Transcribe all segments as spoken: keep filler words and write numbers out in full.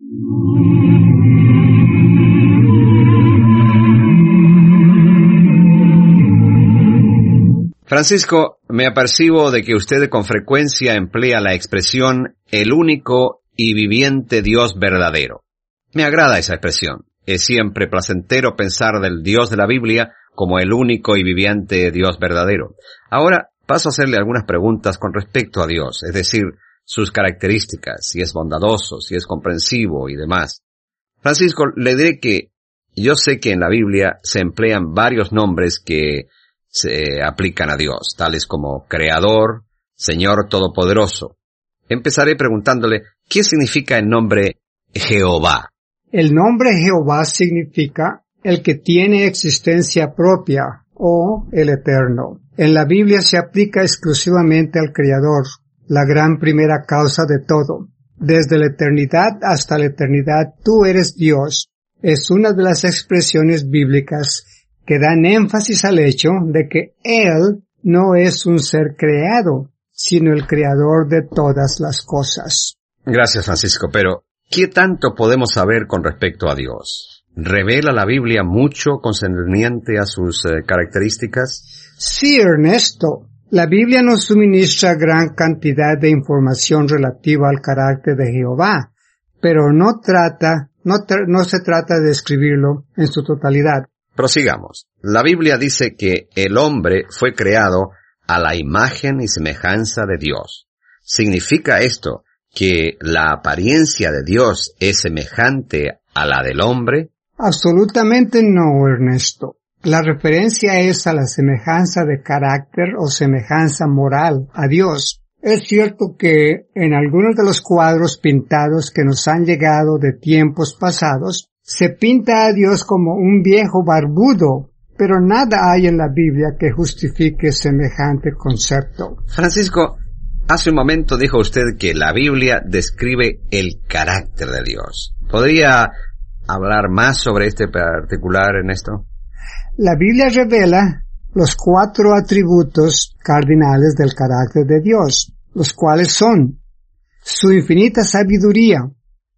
Francisco, me apercibo de que usted con frecuencia emplea la expresión el único y viviente Dios verdadero. Me agrada esa expresión. Es siempre placentero pensar del Dios de la Biblia como el único y viviente Dios verdadero. Ahora paso a hacerle algunas preguntas con respecto a Dios, es decir, sus características, si es bondadoso, si es comprensivo y demás. Francisco, le diré que yo sé que en la Biblia se emplean varios nombres que se aplican a Dios, tales como Creador, Señor Todopoderoso. Empezaré preguntándole, ¿qué significa el nombre Jehová? El nombre Jehová significa el que tiene existencia propia o el eterno. En la Biblia se aplica exclusivamente al Creador, la gran primera causa de todo. Desde la eternidad hasta la eternidad tú eres Dios. Es una de las expresiones bíblicas que dan énfasis al hecho de que Él no es un ser creado, sino el creador de todas las cosas. Gracias, Francisco, pero ¿qué tanto podemos saber con respecto a Dios? ¿Revela la Biblia mucho concerniente a sus eh, características? Sí, Ernesto. La Biblia nos suministra gran cantidad de información relativa al carácter de Jehová, pero no trata, no, tra- no se trata de describirlo en su totalidad. Prosigamos. La Biblia dice que el hombre fue creado a la imagen y semejanza de Dios. ¿Significa esto que la apariencia de Dios es semejante a la del hombre? Absolutamente no, Ernesto. La referencia es a la semejanza de carácter o semejanza moral a Dios. Es cierto que en algunos de los cuadros pintados que nos han llegado de tiempos pasados, se pinta a Dios como un viejo barbudo, pero nada hay en la Biblia que justifique semejante concepto. Francisco, hace un momento dijo usted que la Biblia describe el carácter de Dios. ¿Podría hablar más sobre este particular, Ernesto? La Biblia revela los cuatro atributos cardinales del carácter de Dios, los cuales son su infinita sabiduría,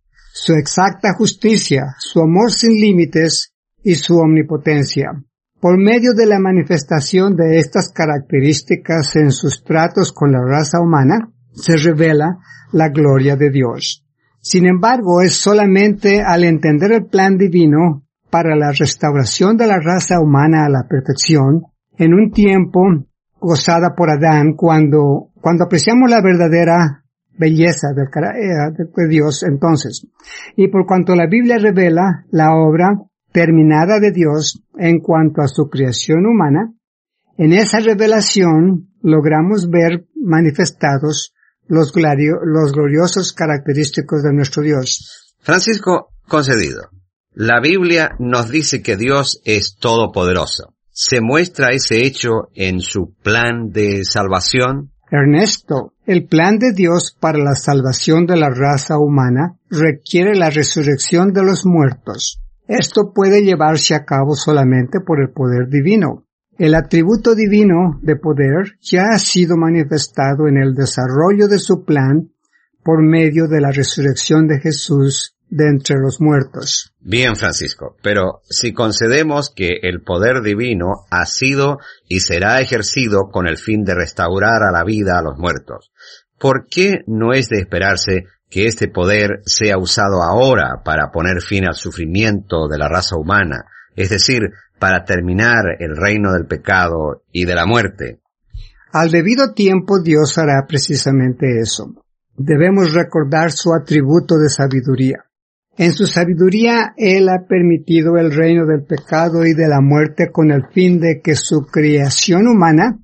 su exacta justicia, su amor sin límites y su omnipotencia. Por medio de la manifestación de estas características en sus tratos con la raza humana, se revela la gloria de Dios. Sin embargo, es solamente al entender el plan divino para la restauración de la raza humana a la perfección, en un tiempo gozada por Adán, cuando, cuando apreciamos la verdadera belleza del carácter de Dios entonces. Y por cuanto la Biblia revela la obra terminada de Dios en cuanto a su creación humana, en esa revelación logramos ver manifestados los, glario, los gloriosos característicos de nuestro Dios. Francisco, concedido. La Biblia nos dice que Dios es todopoderoso. ¿Se muestra ese hecho en su plan de salvación? Ernesto, el plan de Dios para la salvación de la raza humana requiere la resurrección de los muertos. Esto puede llevarse a cabo solamente por el poder divino. El atributo divino de poder ya ha sido manifestado en el desarrollo de su plan por medio de la resurrección de Jesús de entre los muertos. Bien, Francisco, pero si concedemos que el poder divino ha sido y será ejercido con el fin de restaurar a la vida a los muertos, ¿por qué no es de esperarse que este poder sea usado ahora para poner fin al sufrimiento de la raza humana, es decir, para terminar el reino del pecado y de la muerte? Al debido tiempo Dios hará precisamente eso. Debemos recordar su atributo de sabiduría. En su sabiduría, Él ha permitido el reino del pecado y de la muerte con el fin de que su creación humana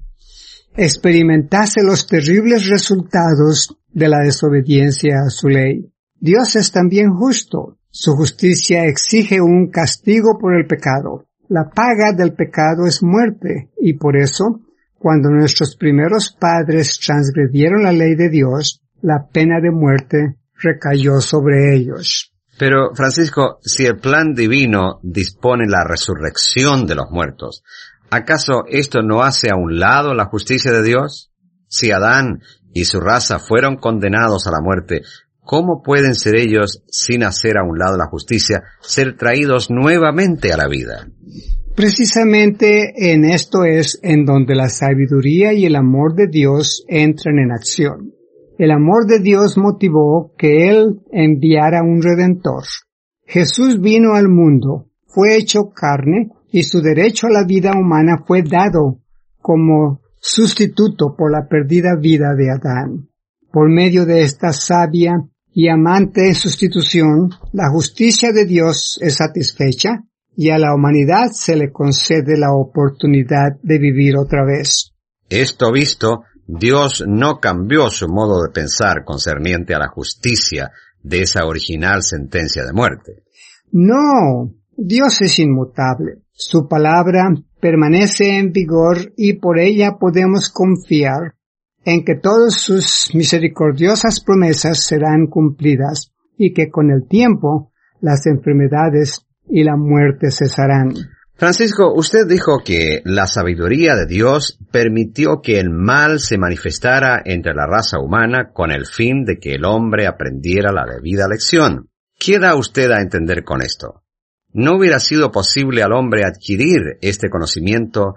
experimentase los terribles resultados de la desobediencia a su ley. Dios es también justo. Su justicia exige un castigo por el pecado. La paga del pecado es muerte, y por eso, cuando nuestros primeros padres transgredieron la ley de Dios, la pena de muerte recayó sobre ellos. Pero, Francisco, si el plan divino dispone la resurrección de los muertos, ¿acaso esto no hace a un lado la justicia de Dios? Si Adán y su raza fueron condenados a la muerte, ¿cómo pueden ser ellos, sin hacer a un lado la justicia, ser traídos nuevamente a la vida? Precisamente en esto es en donde la sabiduría y el amor de Dios entran en acción. El amor de Dios motivó que Él enviara un Redentor. Jesús vino al mundo, fue hecho carne, y su derecho a la vida humana fue dado como sustituto por la perdida vida de Adán. Por medio de esta sabia y amante sustitución, la justicia de Dios es satisfecha y a la humanidad se le concede la oportunidad de vivir otra vez. Esto visto, Dios no cambió su modo de pensar concerniente a la justicia de esa original sentencia de muerte. No, Dios es inmutable. Su palabra permanece en vigor y por ella podemos confiar en que todas sus misericordiosas promesas serán cumplidas y que con el tiempo las enfermedades y la muerte cesarán. Francisco, usted dijo que la sabiduría de Dios permitió que el mal se manifestara entre la raza humana con el fin de que el hombre aprendiera la debida lección. ¿Qué da usted a entender con esto? ¿No hubiera sido posible al hombre adquirir este conocimiento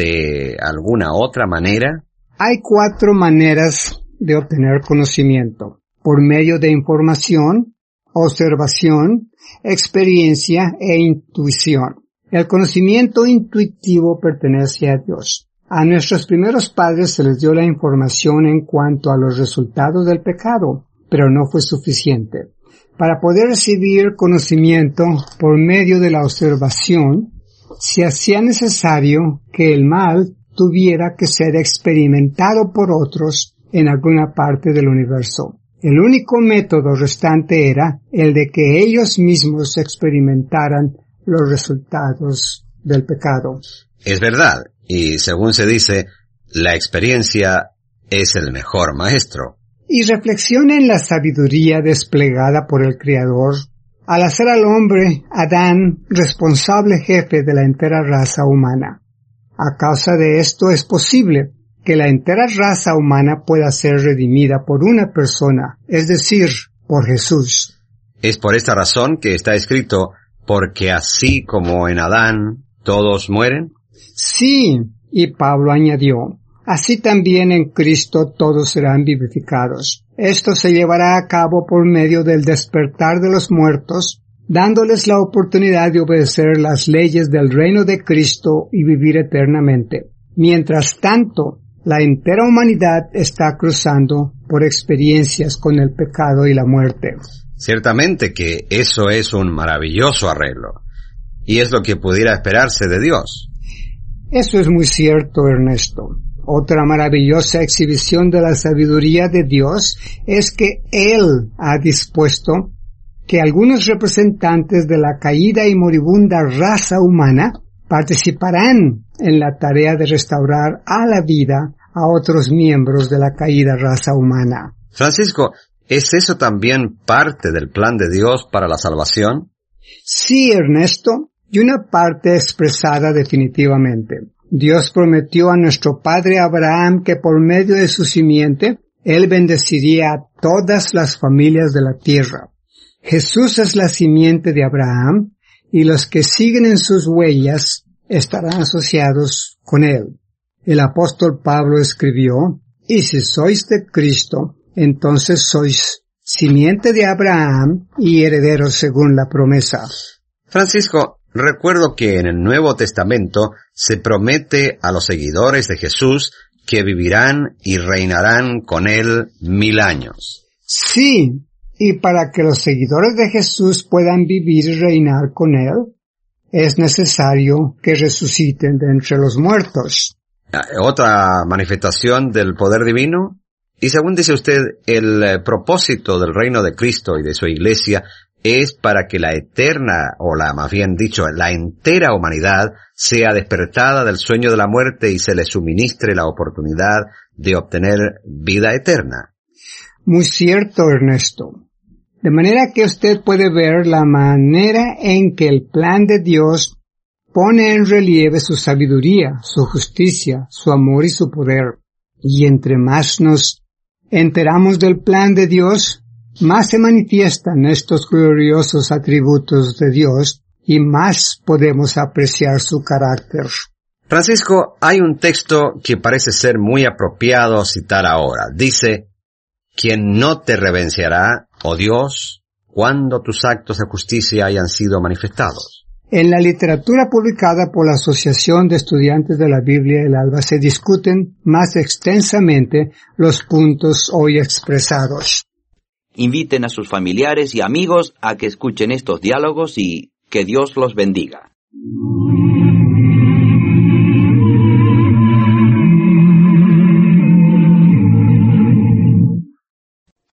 de alguna otra manera? Hay cuatro maneras de obtener conocimiento: por medio de información, observación, experiencia e intuición. El conocimiento intuitivo pertenece a Dios. A nuestros primeros padres se les dio la información en cuanto a los resultados del pecado, pero no fue suficiente. Para poder recibir conocimiento por medio de la observación, se hacía necesario que el mal tuviera que ser experimentado por otros en alguna parte del universo. El único método restante era el de que ellos mismos experimentaran los resultados del pecado. Es verdad, y según se dice, la experiencia es el mejor maestro. Y reflexiona en la sabiduría desplegada por el Creador al hacer al hombre, Adán, responsable jefe de la entera raza humana. A causa de esto es posible que la entera raza humana pueda ser redimida por una persona, es decir, por Jesús. Es por esta razón que está escrito, porque así como en Adán todos mueren. Sí, y Pablo añadió, así también en Cristo todos serán vivificados. Esto se llevará a cabo por medio del despertar de los muertos, dándoles la oportunidad de obedecer las leyes del reino de Cristo y vivir eternamente. Mientras tanto, la entera humanidad está cruzando por experiencias con el pecado y la muerte. Ciertamente que eso es un maravilloso arreglo, y es lo que pudiera esperarse de Dios. Eso es muy cierto, Ernesto. Otra maravillosa exhibición de la sabiduría de Dios es que Él ha dispuesto que algunos representantes de la caída y moribunda raza humana participarán en la tarea de restaurar a la vida a otros miembros de la caída raza humana. Francisco, ¿es eso también parte del plan de Dios para la salvación? Sí, Ernesto, y una parte expresada definitivamente. Dios prometió a nuestro padre Abraham que por medio de su simiente, Él bendeciría a todas las familias de la tierra. Jesús es la simiente de Abraham, y los que siguen en sus huellas estarán asociados con Él. El apóstol Pablo escribió, y si sois de Cristo, entonces sois simiente de Abraham y herederos según la promesa. Francisco, recuerdo que en el Nuevo Testamento se promete a los seguidores de Jesús que vivirán y reinarán con Él mil años. Sí, y para que los seguidores de Jesús puedan vivir y reinar con Él, es necesario que resuciten de entre los muertos. ¿Otra manifestación del poder divino? Y según dice usted, el eh, propósito del reino de Cristo y de su iglesia es para que la eterna, o la más bien dicho, la entera humanidad sea despertada del sueño de la muerte y se le suministre la oportunidad de obtener vida eterna. Muy cierto, Ernesto. De manera que usted puede ver la manera en que el plan de Dios pone en relieve su sabiduría, su justicia, su amor y su poder. Y entre más nos enteramos del plan de Dios, más se manifiestan estos gloriosos atributos de Dios y más podemos apreciar su carácter. Francisco, hay un texto que parece ser muy apropiado citar ahora. Dice, «Quien no te reverenciará, oh Dios, cuando tus actos de justicia hayan sido manifestados». En la literatura publicada por la Asociación de Estudiantes de la Biblia El Alba se discuten más extensamente los puntos hoy expresados. Inviten a sus familiares y amigos a que escuchen estos diálogos y que Dios los bendiga.